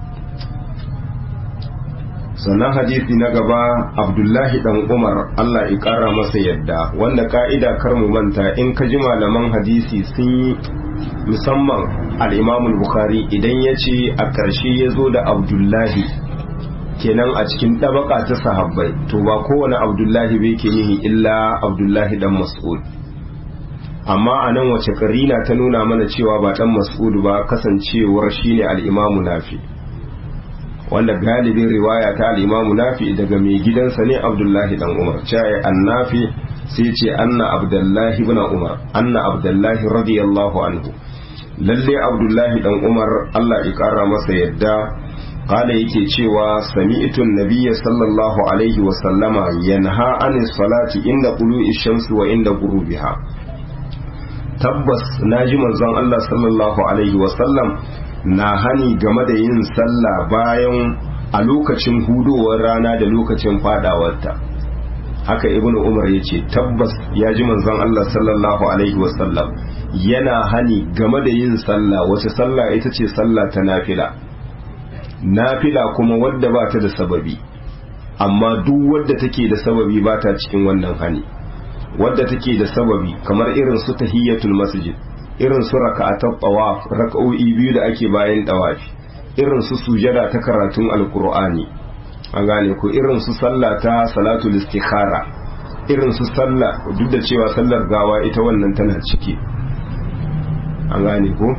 Sannan hadisi na gaba, Abdullahi dan Umar Allah ya kara masa yadda, wanda ka'ida kar mu manta in ka ji malaman hadisi sun yi, musamman al-Imam al-Bukhari idan ya ce a ƙarshe ya zo da Abdullahi kenan a cikin ɗabaka ta sahabbai, to ba kowane Abdullahi bai ke nihi illa Abdullahi dan Mas'ud. Amma a nan wace karina ta nuna mana cewa ba dan Mas'ud ba, kasancewar shine al-Imam Nafi, wanda galibin riwaya ta al-Imam Nafi daga mai gidansa ne Abdullahi dan Umar. Cai annafi sai ce anna Abdullahi ibn Umar, anna Abdullahi radiyallahu anhu, lalle Abdullahi dan Umar Allah ya kara masa yadda, kala yake cewa sami'tu an-nabiyya sallallahu alaihi wa sallama yanha anis salati inda qulu'i shamsi wa inda ghurubiha. Tabbas naji manzon Allah sallallahu alaihi wa sallam na hani game da yin sallah bayan a lokacin hudowar rana da lokacin fadawarta. Haka ibnu Umar ya ce tabbas ya ji manzon Allah sallallahu alaihi wasallam yana hani game da yin sallah. Wace sallah? Ita ce sallah ta nafila. Nafila kuma wadda ba ta da sababi, amma duk wadda take da sababi ba ta cikin wannan hani. Wadda take da sababi kamar irin su tahiyatul masjid, irin su raka'atul tawaf, raka'o'i biyu da ake bayan tawafi, irin su sujada ta karatun alqur'ani, an gane ko, irin su sallah ta salatul istikhara, irin su sallah, duk da cewa sallar gawa ita wannan tana ciki, an gane ko,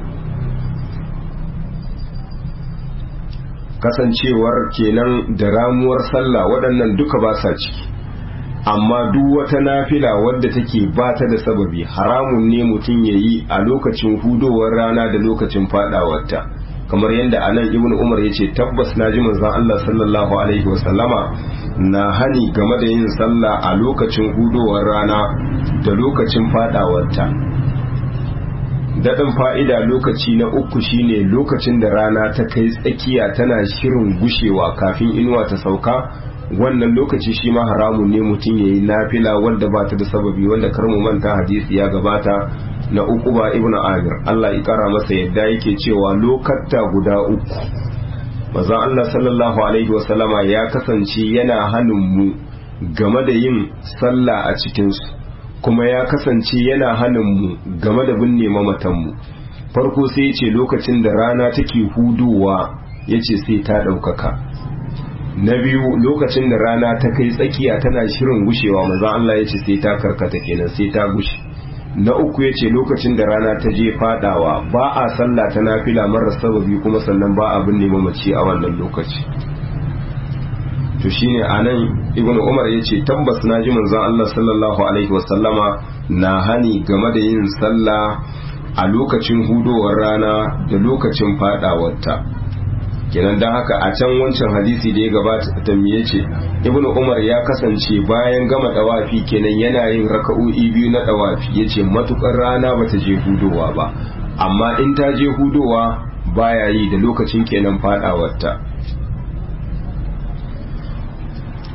kasancewar kenan da ramuwar sallah waɗannan duka ba sa ciki. Amma duk wata nafila wadda take ba ta da sababi haramun ne mutum ya yi a lokacin hudowar rana da lokacin fadawarta, kamar yadda anan ibnu Umar ya ce tabbas na ji manzon Allah sallallahu alaihi wasallama na hani game da yin sallah a lokacin hudowar rana da lokacin fadawarta. Daɗin fa'ida lokaci na uku shine lokacin da rana ta kai tsakiya tana shirin gushewa kafin inuwa ta sauka, wannan lokaci shi ma haramun ne mutum ya yi nafila wadda ba ta da sababi, wanda kar mu manta hadisi ya gabata na Uqba ibn Amir Allah ya kara masa yadda yake cewa lokatta guda uku manzon Allah sallallahu alaihi wasallama ya kasance yana hanin mu game da yin sallah a cikin su, kuma ya kasance yana hanin mu game da binne mamatan mu. Farko sai ya ce lokacin da rana take hudowa yace sai ta ɗaukaka. Na biyu lokacin da rana ta kai tsakiya tana shirin gushewa manzo Allah ya ce sai ta karkata kenan sai ta gushe. Na uku ya ce lokacin da rana ta je fadawa ba a sallah ta nafila marar sababi, kuma sannan ba a binne mamaci a wannan lokaci. To shine anan Ibn Umar ya ce tabbas na ji manzo Allah sallallahu alaihi wasallama na hani game da yin sallah a lokacin hudowar rana da lokacin fadawarta. Kenan dan haka a can wancan hadisi da ya gabata ta miye ce ibnu Umar ya kasance bayan gama dawafi kenan yana yin raka'o'i biyu na dawafi, yace matukar rana bata je hudowa ba, amma in ta je hudowa baya yi da lokacin kenan fadawarta.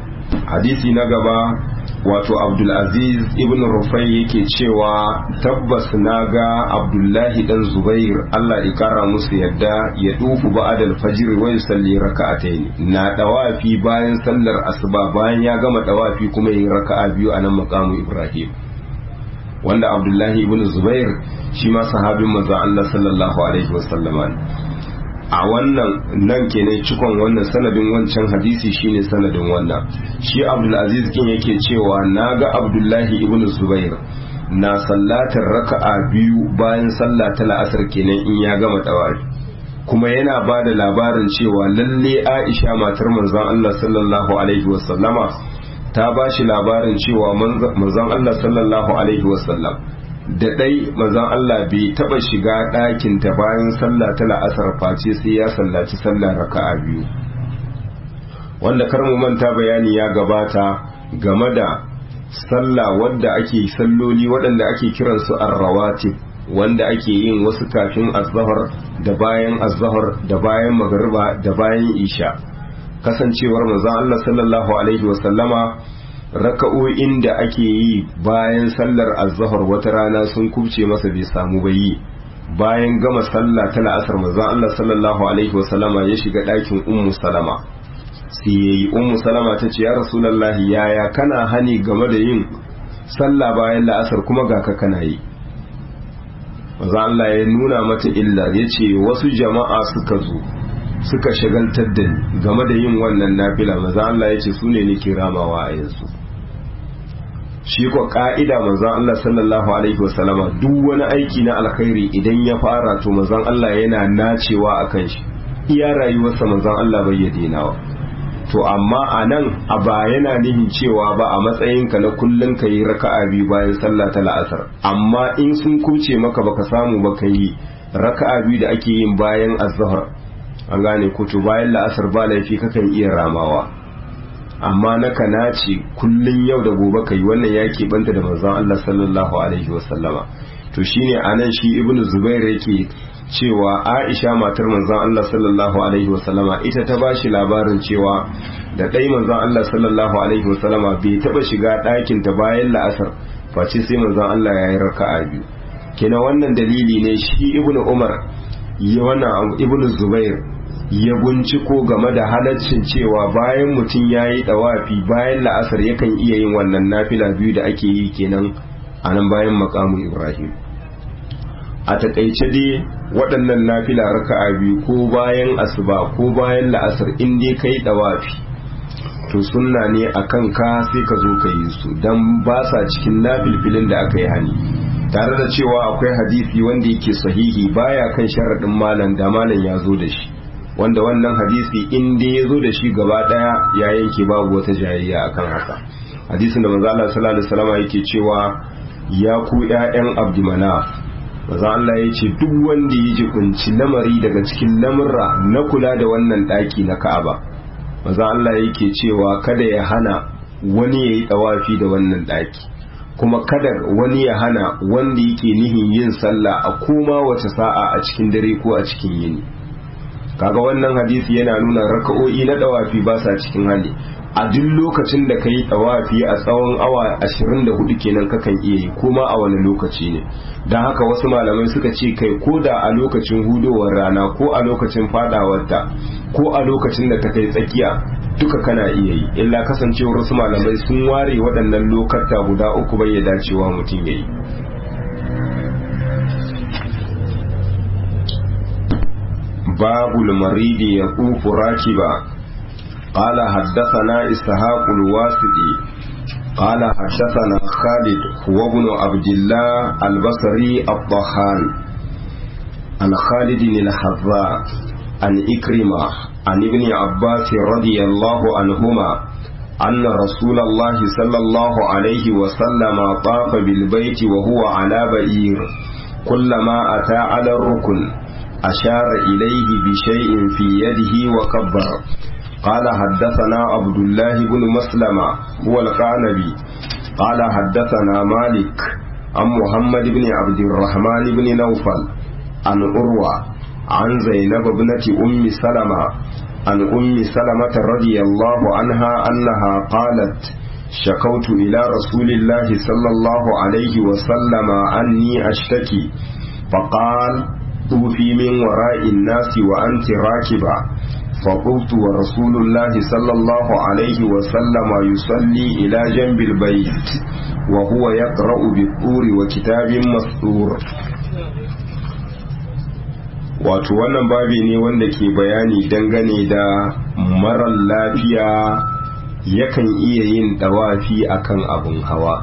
hadisi na gaba wato Abdulaziz ibn Rufai yake cewa tabbas naga Abdullahi dan Zubair Allah ya kara musu yadda ya dufu ba'dal fajr wa yusalli raka'atayn na dawafi bayan sallar asuba bayan ya gama dawafi kuma yin raka'a biyu a nan maqamu Ibrahim wanda Abdullahi ibn Zubair shi ma sahabin manzo Allah sallallahu alaihi wasallama a wannan nan kenan cikon wannan sanadin wancan hadisi shine sanadin wannan shi Abdulaziz kin yake cewa naga Abdullahi ibn Zubair na sallatar raka'a biyu bayan sallah ta la'asar kenan in ya gama dawafi kuma yana ba da labarin cewa lalle Aisha matar manzon Allah sallallahu alaihi wasallama ta ba shi labarin cewa manzon Allah sallallahu alaihi wasallam da dai manzon Allah bai taba shiga ɗakin ta bayan sallah ta la'asar face sai ya sallaci sallah raka'a biyu wanda kar mu manta bayani ya gabata game da sallah wadda ake salloli waɗanda ake kiransu ar-rawatib wanda ake yin wasu kafin az-zuhr da bayan az-zuhr da bayan magriba da bayan isha kasancewar manzon Allah sallallahu alaihi wasallama raka'o'in da ake yi bayan sallar az-zuhr wata rana sun kubce masa bai samu bayi bayan gama sallah ta la'asar manzon Allah sallallahu alaihi wasallama ya shiga ɗakin ummu salama sai yayi ummu salama ta ce ya rasulullahi yaya kana hani game da yin sallah bayan la'asar kuma ga ka kana yi manzon Allah ya nuna mata illa yace wasu jama'a suka zo suka shagaltar da ni game da yin wannan nafila manzon Allah yace su ne nake ramawa a yanzu shi ko ka'ida manzon Allah sallallahu alaihi wasallama duk wani aiki na alkhairi idan ya fara to manzon Allah yana nacewa akan shi iya rayuwarsa manzon Allah bai ya denawa to amma anan a ba yana nihin cewa ba a matsayinka na kullun ka yi raka'a biyu bayan sallah ta la'asar amma in sun kuce maka baka samu baka yi raka'a biyu da ake yin bayan az-zuhr an gane ko to bayan la'asar ba laifi kakan iya ramawa amma na kana ce kullun yau da gobe kai wannan ya banta da manzon Allah sallallahu alaihi wasallama to shine anan shi ibnu zubair yake cewa Aisha matar manzon Allah sallallahu alaihi wasallama ita ta bashi labarin cewa da dai manzon Allah sallallahu alaihi wasallama bai taba shiga ɗakin ta bayan la'asar face sai manzon Allah ya yi raka'a biyu kenan wannan dalili ne shi ibnu Umar ya wannan ibnu Zubair ya binciko game da halaccin cewa bayan mutum ya yi dawafi bayan la'asar yakan iya yin wannan nafila biyu da ake yi kenan a nan bayan makamun Ibrahim a takaice dai waɗannan nafila raka'a biyu ko bayan asuba ko bayan la'asar in dai kai dawafi to sunna ne akan ka sai ka zo ka yi su dan ba sa cikin nafilfilin da aka yi hani tare da cewa akwai hadisi wanda yake sahihi baya kan sharadin malam da malam ya zo da shi wanda wannan hadisi in dai ya zo da shi gaba daya ya yanke babu wata jayayya akan haka hadisin da manzo Allah sallallahu alaihi wasallam yake cewa ya ku ƴaƴan Abdumanaf manzo Allah ya ce duk wanda ya jibinci lamari daga cikin lamurra na kula da wannan daki na Ka'aba manzo Allah yake cewa kada ya hana wani yayi tawafi da wannan daki kuma kada wani ya hana wanda yake nihin yin sallah a koma wace sa'a a cikin dare ko a cikin yini kaga wannan hadisi yana nuna raka'o'i na dawafi ba sa cikin hali a duk lokacin da kai dawafi a tsawon awa 24 kenan kakan iya yi kuma a wani lokaci ne dan haka wasu malamai suka ce kai ko da a lokacin hudowar rana ko a lokacin fadawarta ko a lokacin da ta kai tsakiya duka kana iya yi illa kasancewar wasu malamai sun ware waɗannan lokata guda uku bai ya dacewa mutum yayi باب المريض يطوف راكبا قال حدثنا إسحاق الواسطي قال حدثنا خالد هو ابن عبد الله البصري الطحان عن خالد الحذاء عن إكرمة عن ابن عباس رضي الله عنهما أن رسول الله صلى الله عليه وسلم طاف بالبيت وهو على بعير كلما أتى على الركن أشار إليه بشيء في يده وكبر قال حدثنا عبد الله بن مسلمة هو القعنبي قال حدثنا مالك عن محمد بن عبد الرحمن بن نوفل عن أروى عن زينب بنت أم سلمة عن أم سلمة رضي الله عنها أنها قالت شكوت إلى رسول الله صلى الله عليه وسلم أني أشتكي فقال طوفي من وراء الناس وأنت راكبة فقلت ورسول الله صلى الله عليه وسلم يصلي إلى جنب البيت وهو يقرأ بالطور وكتاب مسطور. wato wannan babi ne wanda ke bayani dangane da marar lafiya yakan iya yin dawafi akan abun hawa,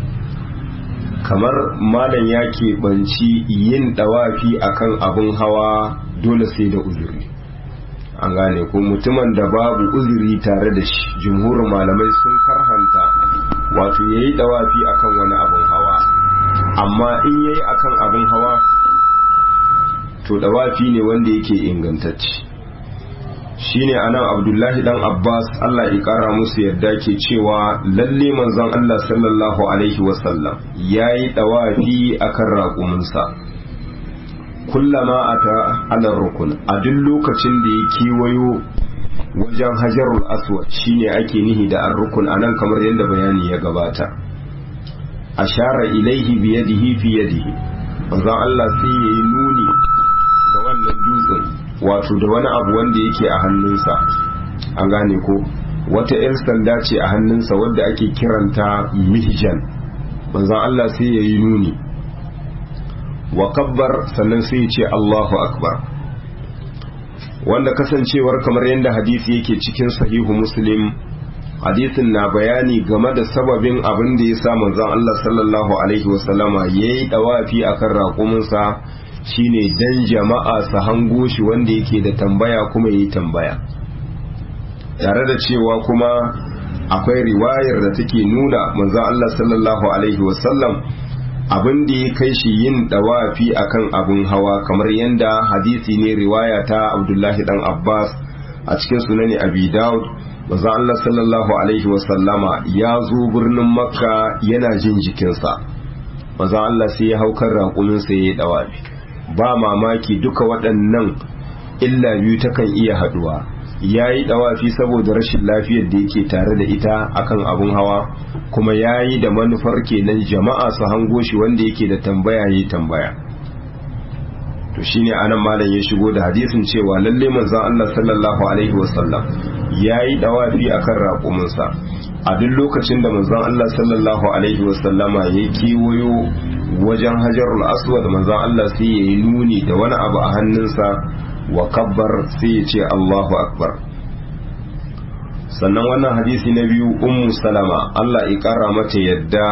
kamar malam ya keɓanci yin dawafi akan abun hawa dole sai da uzuri. An gane ko mutumin da babu uzuri tare da shi, jumhurin malamai sun karhanta wato yayi dawafi akan wani abun hawa, amma in yayi akan abun hawa to dawafi ne wanda yake ingantacce. Shine anan Abdullahi dan Abbas Allah ya kara musu yadda ke cewa lalle manzon Allah sallallahu alaihi wasallam yayi dawafi akan raƙuminsa kullama ata ala rukun, a duk lokacin da ya kewayo wajen hajarul aswad shine ake nihi da ar-rukun anan kamar yadda bayani ya gabata. Ashara ilaihi bi yadihi fi yadihi, manzon Allah sai yayi nuni da wannan dutsen wato da wani abu wanda yake a hannunsa. An gane ko wata 'yar sanda ce a hannunsa wadda ake kiranta mihjan. manzon Allah sai yayi nuni wa kabbar, sannan sai ya ce Allahu akbar, wanda kasancewar kamar yadda hadisi yake cikin sahihu Muslim, hadisin na bayani game da sababin abin da ya sa manzon Allah sallallahu alaihi wasallama yayi dawafi akan raƙuminsa shine dan jama'a su hango shi wanda yake da tambaya kuma yayi tambaya, tare da cewa kuma akwai riwayar da take nuna manzon Allah sallallahu alaihi wasallam abin da ya kai shi yin dawafi akan abin hawa, kamar yadda hadisi ne riwaya ta Abdullahi dan Abbas a cikin sunani Abi Dawud. manzon Allah sallallahu alaihi wasallama ya zo birnin Makka yana jin jikinsa, manzon Allah sai ya hau kan raƙuminsa ya yi dawafi. Ba mamaki duka waɗannan illa biyu takan iya haɗuwa. Ya yi dawafi saboda rashin lafiyar da yake tare da ita akan abun hawa, kuma ya yi da manufar kenan jama'a su hango shi wanda yake da tambaya yi tambaya. To shine anan malam ya shigo da hadisin cewa lalle manzon Allah sallallahu alaihi wasallam ya yi dawafi akan raƙuminsa. A duk lokacin da manzon Allah sallallahu alaihi wasallama ya kewayo wajen hajarul aswad, manzon Allah sai ya yi nuni da wani abu a hannunsa wa kabbar, sai ya ce Allahu akbar. Sannan wannan hadisi na biyu, ummu salama Allah ya kara mata yadda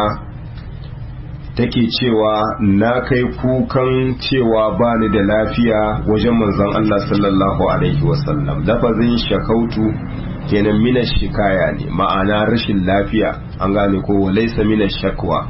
take cewa na kai kukan cewa bani da lafiya wajen manzon Allah sallallahu alaihi wasallam. Lafazin shakautu kenan mina shikaya ne, ma'ana rashin lafiya. An gane ko walaysa mina shakwa.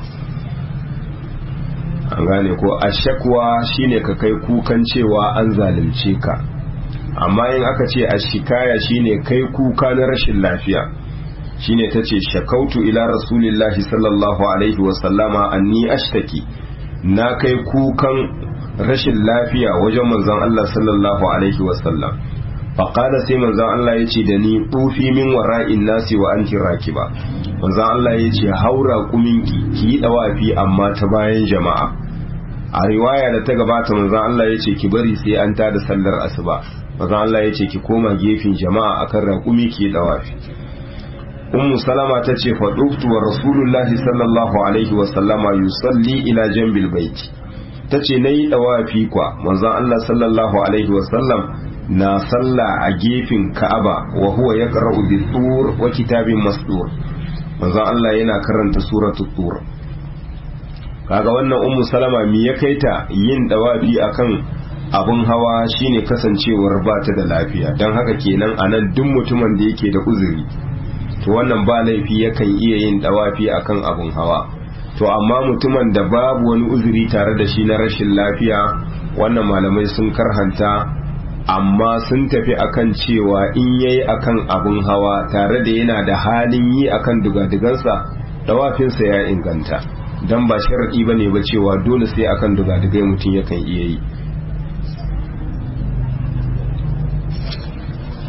An gane ko ashakwa shine ka kai kukan cewa an zalunce ka, amma in aka ce ashikaya shine kai kuka na rashin lafiya. Shine tace shakautu ila rasulillahi sallallahu alaihi wasallama anni ashtaki, na kai kukan rashin lafiya wajen manzon Allah sallallahu alaihi wasallam. faqala sai manzon Allah yace da ni tufi min wara'in nasi wa anti rakiba, manzon Allah yace haura kuminki ki yi dawafi amma ta bayan jama'a. A riwaya da ta gabata manzon Allah yace ki bari sai an tada sallar asuba, manzon Allah yace ki koma gefen jama'a akan raƙumi ki yi dawafi. Ummu Salama ta ce faɗuftu wa Rasulullahi sallallahu alaihi wa sallama yusalli ila jambil baiti, ta ce na yi ɗawafi kwa manzon Allah sallallahu alaihi wa sallam na salla a gefen Ka'aba wa huwa ya qara'u bi tur wa kitabin masdur, manzon Allah yana karanta suratul tur. Kaga wannan Ummu Salama me ya kai ta yin ɗawafi akan abun hawa shine kasancewar ba ta da lafiya, don haka kenan anan duk mutumin da yake da uzuri to wannan ba laifi yakan iya yin dawafi akan abun hawa. To amma mutumin da babu wani uzuri tare da shi na rashin lafiya, wannan malamai sun karhanta, amma sun tafi akan cewa in yayi akan abun hawa tare da yana da halin yi akan dugadugansa, dawafinsa ya inganta, dan ba sharadi bane ba cewa dole sai akan dugadugai mutum yakan iya yi.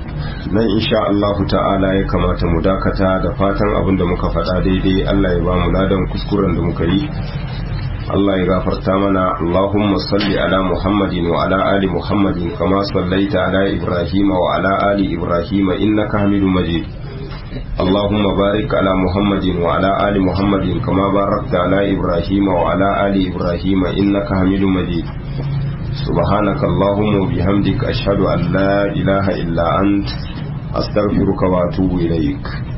nan insha Allah ta'ala ya kamata mu dakata, da fatan abin da muka faɗa daidai Allah ya ba mu ladan kuskuren da muka yi Allah ya gafarta mana. Allahumma salli ala Muhammadin wa ala ali Muhammadin kama sallaita ala Ibrahim wa ala ali Ibrahim innaka Hamidum Majid. Allahumma barik ala Muhammadin wa ala ali Muhammadin kama barakta ala Ibrahim wa ala ali Ibrahim innaka Hamidum Majid. Subhanaka Allahumma wa bihamdika ashhadu an la ilaha illa ant astaghfiruka wa atubu ilaik.